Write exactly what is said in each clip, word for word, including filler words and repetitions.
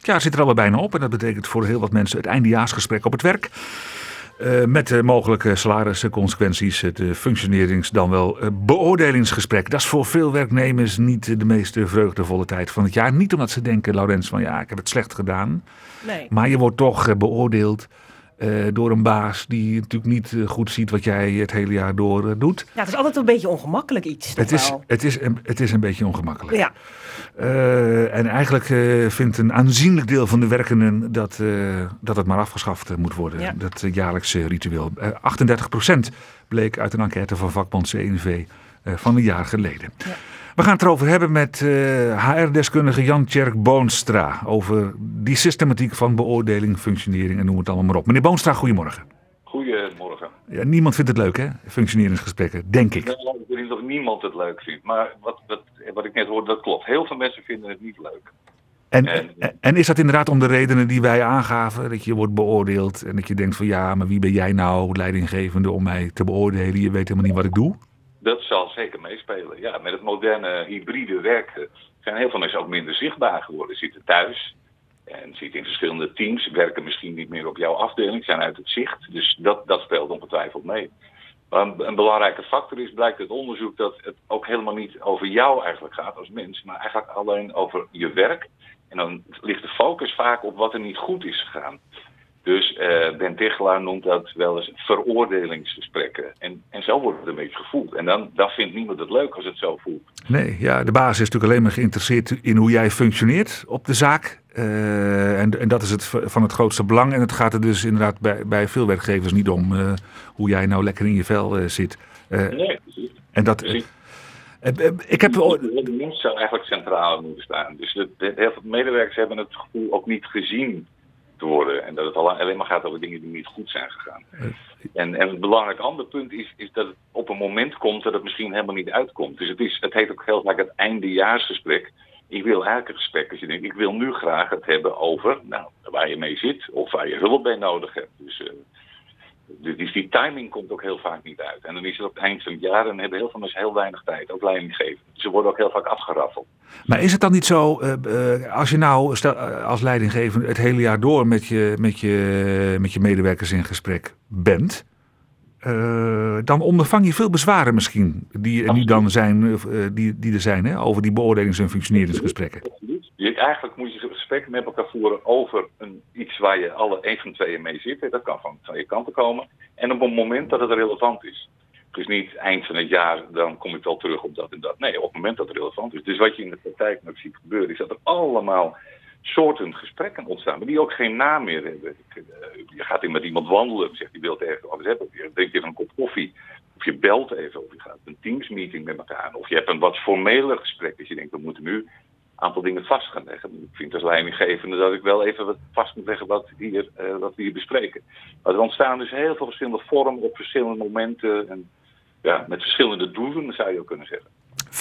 Ja, het zit er alweer bijna op en dat betekent voor heel wat mensen het eindejaarsgesprek op het werk. Uh, met uh, mogelijke salarisconsequenties, het uh, functionerings- dan wel uh, beoordelingsgesprek. Dat is voor veel werknemers niet uh, de meest uh, vreugdevolle tijd van het jaar. Niet omdat ze denken, Laurens, van ja, ik heb het slecht gedaan. Nee. Maar je wordt toch uh, beoordeeld uh, door een baas die natuurlijk niet uh, goed ziet wat jij het hele jaar door uh, doet. Ja, het is altijd een beetje ongemakkelijk iets. Het is, wel. het, is een, het is een beetje ongemakkelijk. Ja. Uh, en eigenlijk uh, vindt een aanzienlijk deel van de werkenden dat, uh, dat het maar afgeschaft uh, moet worden. Ja. Dat uh, jaarlijkse ritueel. Uh, achtendertig procent bleek uit een enquête van vakbond C N V uh, van een jaar geleden. Ja. We gaan het erover hebben met uh, H R-deskundige Jan-Tjerk Boonstra. Over die systematiek van beoordeling, functionering en noem het allemaal maar op. Meneer Boonstra, goedemorgen. Goedemorgen. Ja, niemand vindt het leuk, hè? Functioneringsgesprekken, denk ik. Nee, ik weet dat niemand het leuk vindt. Maar wat, wat, wat ik net hoorde, dat klopt. Heel veel mensen vinden het niet leuk. En, en, en is dat inderdaad om de redenen die wij aangaven? Dat je wordt beoordeeld en dat je denkt van ja, maar wie ben jij nou, leidinggevende, om mij te beoordelen? Je weet helemaal niet wat ik doe. Dat zal zeker meespelen. Ja, met het moderne hybride werken zijn heel veel mensen ook minder zichtbaar geworden. Zitten thuis en zitten in verschillende teams. Werken misschien niet meer op jouw afdeling, zijn uit het zicht. Dus dat, dat speelt ongetwijfeld mee. Maar een, een belangrijke factor is, blijkt uit onderzoek, dat het ook helemaal niet over jou eigenlijk gaat als mens. Maar eigenlijk alleen over je werk. En dan ligt de focus vaak op wat er niet goed is gegaan. Dus uh, Ben Tichelaar noemt dat wel eens veroordelingsgesprekken. En, en zo wordt het een beetje gevoeld. En dan, dan vindt niemand het leuk als het zo voelt. Nee, ja, de baas is natuurlijk alleen maar geïnteresseerd in hoe jij functioneert op de zaak. Uh, en, en dat is het van het grootste belang. En het gaat er dus inderdaad bij, bij veel werkgevers niet om uh, hoe jij nou lekker in je vel uh, zit. Uh, nee, precies. En dat... precies. Uh, ik heb... De mens zou eigenlijk centraal moeten staan. Dus de, de, heel veel medewerkers hebben het gevoel ook niet gezien te worden. En dat het alleen maar gaat over dingen die niet goed zijn gegaan. En, en een belangrijk ander punt is, is dat het op een moment komt dat het misschien helemaal niet uitkomt. Dus het, is, het heet ook heel vaak het eindejaarsgesprek. Ik wil eigenlijk een gesprek als je denkt, ik wil nu graag het hebben over nou, waar je mee zit of waar je hulp bij nodig hebt. Dus, uh, dus die timing komt ook heel vaak niet uit. En dan is het op het eind van het jaar en hebben heel veel mensen heel weinig tijd, ook leidinggevend. Ze worden ook heel vaak afgeraffeld. Maar is het dan niet zo, uh, uh, als je nou stel, uh, als leidinggevende het hele jaar door met je, met je, met je medewerkers in gesprek bent, uh, dan ondervang je veel bezwaren misschien die, die, dan zijn, uh, die, die er zijn hè, over die beoordelings- en functioneringsgesprekken. Je, eigenlijk moet je gesprekken met elkaar voeren over een, iets waar je alle één van tweeën mee zit. Dat kan van twee kanten komen. En op een moment dat het relevant is. Dus niet eind van het jaar, dan kom ik wel terug op dat en dat. Nee, op het moment dat het relevant is. Dus wat je in de praktijk nog ziet gebeuren, is dat er allemaal soorten gesprekken ontstaan, maar die ook geen naam meer hebben. Je gaat met iemand wandelen, zegt je wilt even wat hebben. Je drinkt even een kop koffie. Of je belt even, of je gaat een teamsmeeting met elkaar aan. Of je hebt een wat formeler gesprek. Dus je denkt, we moeten nu een aantal dingen vast gaan leggen. Ik vind als leidinggevende dat ik wel even wat vast moet leggen wat, hier, uh, wat we hier bespreken. Maar er ontstaan dus heel veel verschillende vormen op verschillende momenten. En ja, met verschillende doelen zou je ook kunnen zeggen.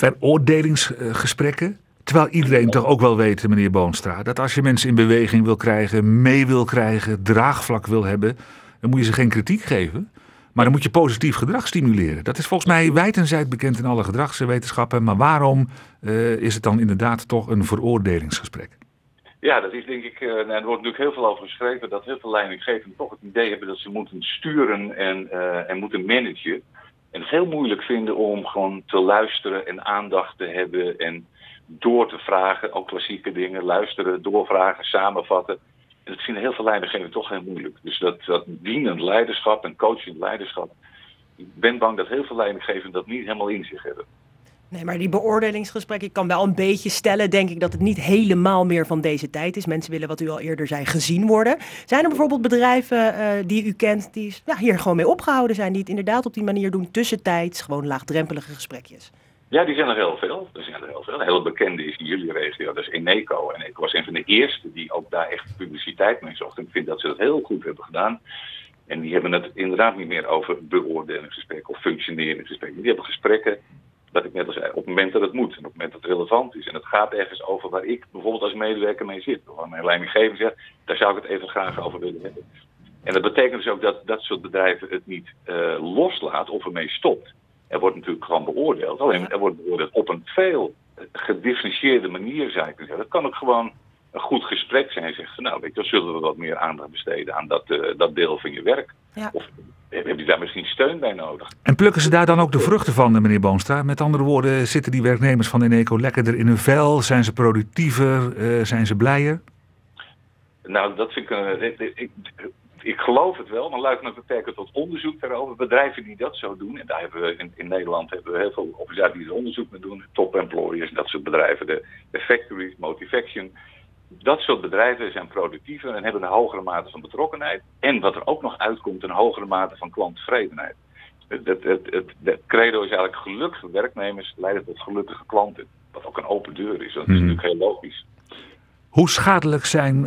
Veroordelingsgesprekken? Terwijl iedereen toch ook wel weet, meneer Boonstra, dat als je mensen in beweging wil krijgen, mee wil krijgen, draagvlak wil hebben, dan moet je ze geen kritiek geven. Maar dan moet je positief gedrag stimuleren. Dat is volgens mij wijd en zijd bekend in alle gedragswetenschappen. Maar waarom uh, is het dan inderdaad toch een veroordelingsgesprek? Ja, dat is denk ik, uh, nou, er wordt natuurlijk heel veel over geschreven, dat heel veel leidinggevenden toch het idee hebben dat ze moeten sturen en, uh, en moeten managen. En het heel moeilijk vinden om gewoon te luisteren en aandacht te hebben en door te vragen, ook klassieke dingen, luisteren, doorvragen, samenvatten. En dat vinden heel veel leidinggevenden toch heel moeilijk. Dus dat, dat dienend leiderschap en coachend leiderschap. Ik ben bang dat heel veel leidinggevenden dat niet helemaal in zich hebben. Nee, maar die beoordelingsgesprekken, ik kan wel een beetje stellen, denk ik, dat het niet helemaal meer van deze tijd is. Mensen willen, wat u al eerder zei, gezien worden. Zijn er bijvoorbeeld bedrijven uh, die u kent, die ja, hier gewoon mee opgehouden zijn, die het inderdaad op die manier doen, tussentijds, gewoon laagdrempelige gesprekjes? Ja, die zijn er heel veel. Er zijn er heel veel. Een hele bekende is in jullie regio, dat is Eneco. En ik was een van de eerste die ook daar echt publiciteit mee zocht. En ik vind dat ze dat heel goed hebben gedaan. En die hebben het inderdaad niet meer over beoordelingsgesprekken of functioneringsgesprekken. Die hebben gesprekken, dat ik net al zei, op het moment dat het moet. En op het moment dat het relevant is. En het gaat ergens over waar ik bijvoorbeeld als medewerker mee zit. Of waar mijn leidinggever zegt, daar zou ik het even graag over willen hebben. En dat betekent dus ook dat dat soort bedrijven het niet uh, loslaat of ermee stopt. Er wordt natuurlijk gewoon beoordeeld. Alleen er wordt beoordeeld op een veel gedifferentieerde manier, zou ik kunnen zeggen. Dat kan ook gewoon een goed gesprek zijn en zegt van, nou weet je, dan zullen we wat meer aandacht besteden aan dat, uh, dat deel van je werk. Ja. Of heb je daar misschien steun bij nodig? En plukken ze daar dan ook de vruchten van, meneer Boonstra? Met andere woorden, zitten die werknemers van Eneco lekkerder in hun vel? Zijn ze productiever? Uh, zijn ze blijer? Nou, dat vind ik, uh, ik, ik, ik geloof het wel, maar laat me beperken tot onderzoek daarover. Bedrijven die dat zo doen, en daar hebben we in, in Nederland hebben we heel veel organisaties die er onderzoek mee doen. Top employers, dat soort bedrijven, de, de factories, Motivaction. Dat soort bedrijven zijn productiever en hebben een hogere mate van betrokkenheid. En wat er ook nog uitkomt, een hogere mate van klanttevredenheid. Het, het, het, het, het credo is eigenlijk gelukkige werknemers leiden tot gelukkige klanten. Wat ook een open deur is, dat is Hmm. natuurlijk heel logisch. Hoe schadelijk zijn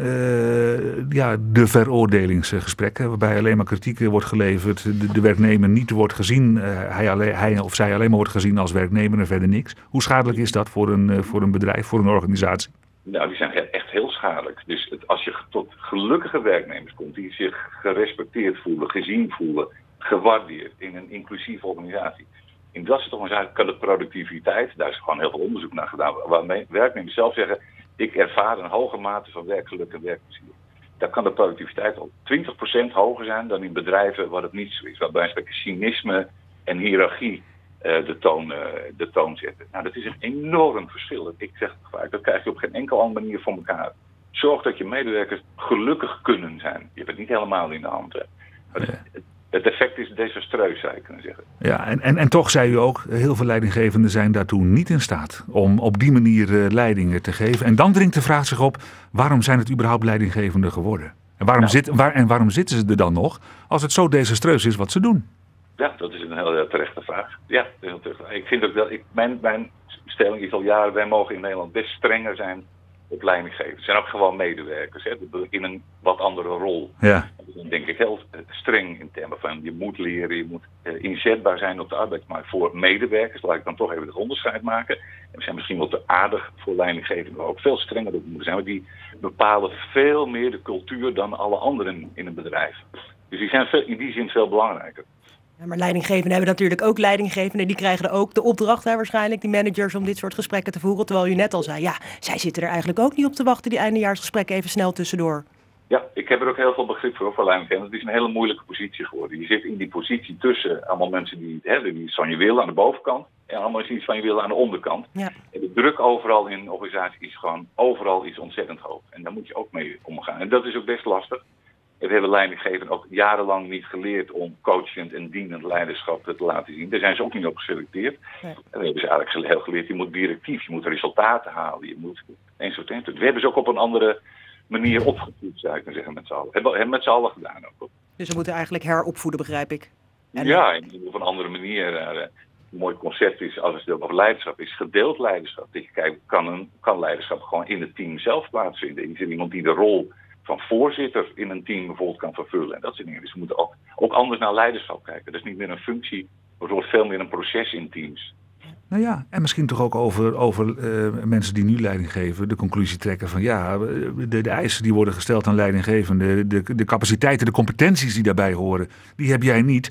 uh, ja, de veroordelingsgesprekken, waarbij alleen maar kritiek wordt geleverd, de, de werknemer niet wordt gezien, uh, hij, alleen, hij of zij alleen maar wordt gezien als werknemer en verder niks. Hoe schadelijk is dat voor een, uh, voor een bedrijf, voor een organisatie? Nou, die zijn echt heel schadelijk. Dus het, als je tot gelukkige werknemers komt die zich gerespecteerd voelen, gezien voelen, gewaardeerd in een inclusieve organisatie. In dat soort organisaties kan de productiviteit, daar is gewoon heel veel onderzoek naar gedaan, waarmee werknemers zelf zeggen, ik ervaar een hoge mate van werkgeluk en werkplezier. Daar kan de productiviteit al twintig procent hoger zijn dan in bedrijven waar het niet zo is. Waarbij een stukje cynisme en hiërarchie uh, de, toon, uh, de toon zetten. Nou, dat is een enorm verschil. Ik zeg het vaak, dat krijg je op geen enkele andere manier voor elkaar. Zorg dat je medewerkers gelukkig kunnen zijn. Je hebt het niet helemaal in de hand. Hè. Maar het, het effect is desastreus, zou je kunnen zeggen. Ja, en, en, en toch zei u ook, heel veel leidinggevenden zijn daartoe niet in staat om op die manier uh, leidingen te geven. En dan dringt de vraag zich op, waarom zijn het überhaupt leidinggevenden geworden? En waarom, Nou. zit, waar, en waarom zitten ze er dan nog als het zo desastreus is wat ze doen? Ja, dat is een heel terechte vraag. Ja, dat is een heel terechte vraag. Ik vind ook dat, ik, mijn, mijn stelling is al jaren, wij mogen in Nederland best strenger zijn op leidinggevers. Het zijn ook gewoon medewerkers, hè, in een wat andere rol. Ja. Dan denk ik heel streng in termen van je moet leren, je moet uh, inzetbaar zijn op de arbeidsmarkt voor medewerkers. Laat ik dan toch even het onderscheid maken. En we zijn misschien wel te aardig voor leidinggevenden, waar ook veel strenger op moeten zijn. Maar die bepalen veel meer de cultuur dan alle anderen in een bedrijf. Dus die zijn veel, in die zin veel belangrijker. Ja, maar leidinggevenden hebben natuurlijk ook leidinggevenden. Die krijgen er ook de opdracht, hè, waarschijnlijk, die managers, om dit soort gesprekken te voeren. Terwijl u net al zei, ja, zij zitten er eigenlijk ook niet op te wachten, die eindejaarsgesprekken even snel tussendoor. Ja, ik heb er ook heel veel begrip voor, voor leidinggevenden. Het is een hele moeilijke positie geworden. Je zit in die positie tussen allemaal mensen die, hè, die iets van je willen aan de bovenkant en allemaal mensen die iets van je willen aan de onderkant. Ja. En de druk overal in een organisatie is gewoon, overal is ontzettend hoog. En daar moet je ook mee omgaan. En dat is ook best lastig. We hebben leidinggevenden ook jarenlang niet geleerd om coachend en dienend leiderschap te laten zien. Daar zijn ze ook niet op geselecteerd. Nee. En we hebben ze eigenlijk heel geleerd, je moet directief, je moet resultaten halen, je moet enzovoort. We hebben ze ook op een andere manier opgevoed, zou ik maar zeggen, met z'n allen. Hebben we met z'n allen gedaan ook. Dus we moeten eigenlijk heropvoeden, begrijp ik. En ja, op een andere manier. Uh, een mooi concept is, als het over leiderschap is, gedeeld leiderschap. Dat je kijkt, kan, een, kan leiderschap gewoon in het team zelf plaatsvinden? Is er iemand die de rol van voorzitter in een team bijvoorbeeld kan vervullen? En dat soort dingen. Dus we moeten ook, ook anders naar leiderschap kijken. Dat is niet meer een functie, maar het wordt veel meer een proces in teams. Nou ja, en misschien toch ook over, over uh, mensen die nu leiding geven, de conclusie trekken van ja, de, de eisen die worden gesteld aan leidinggevenden, de, de capaciteiten, de competenties die daarbij horen, die heb jij niet.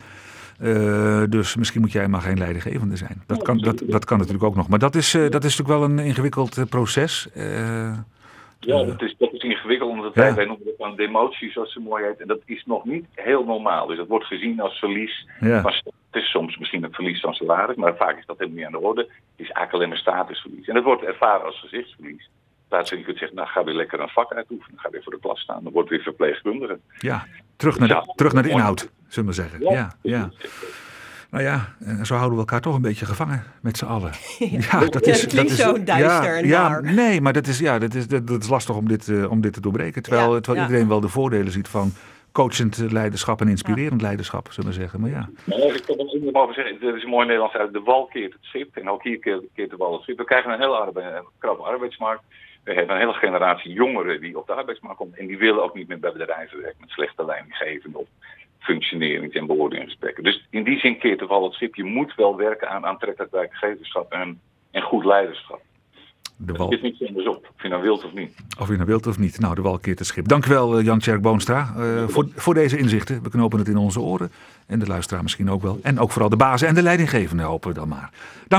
Uh, dus misschien moet jij maar geen leidinggevende zijn. Dat kan, dat, dat kan natuurlijk ook nog. Maar dat is, uh, dat is natuurlijk wel een ingewikkeld uh, proces. Uh, Ja, dat is, dat is ingewikkeld, omdat wij, ja. wij noemen het dan demotie, zoals het mooi heet. En dat is nog niet heel normaal. Dus dat wordt gezien als verlies. Ja. Maar het is soms misschien het verlies van salaris, maar vaak is dat helemaal niet aan de orde. Het is eigenlijk alleen maar statusverlies. En dat wordt ervaren als gezichtsverlies. Plaats dat je kunt zeggen, nou ga weer lekker een vak uitoefenen. Ga weer voor de klas staan. Dan wordt weer verpleegkundige. Ja, terug naar de, ja, terug naar de inhoud, zullen we zeggen. Ja, ja. ja. Nou ja, zo houden we elkaar toch een beetje gevangen met z'n allen. Ja, ja, dat is, ja, het klinkt dat zo is, duister ja, en ja, naar. Nee, maar dat is, ja, dat is, dat, dat is lastig om dit, uh, om dit te doorbreken. Terwijl, ja, terwijl ja. iedereen wel de voordelen ziet van coachend leiderschap en inspirerend ja. leiderschap, zullen we zeggen. Maar ja. Nou, ik kan er nog over zeggen, dat is een mooi Nederlands uit. De wal keert het schip en ook hier keert, keert de wal het schip. We krijgen een hele arbeid, krappe arbeidsmarkt. We hebben een hele generatie jongeren die op de arbeidsmarkt komt. En die willen ook niet meer bij bedrijven werken met slechte leidinggevenden of functionerings- en beoordelingsgesprekken. Dus in die zin keert de wal het schip. Je moet wel werken aan aantrekkelijk werkgeverschap en, en goed leiderschap. De wal... Het is niet anders op, of je nou wilt of niet. Of je nou wilt of niet. Nou, de wal keert het schip. Dank u wel, Jan Tjerk Boonstra, uh, voor, voor deze inzichten. We knopen het in onze oren. En de luisteraar misschien ook wel. En ook vooral de bazen en de leidinggevenden hopen we dan maar. Dank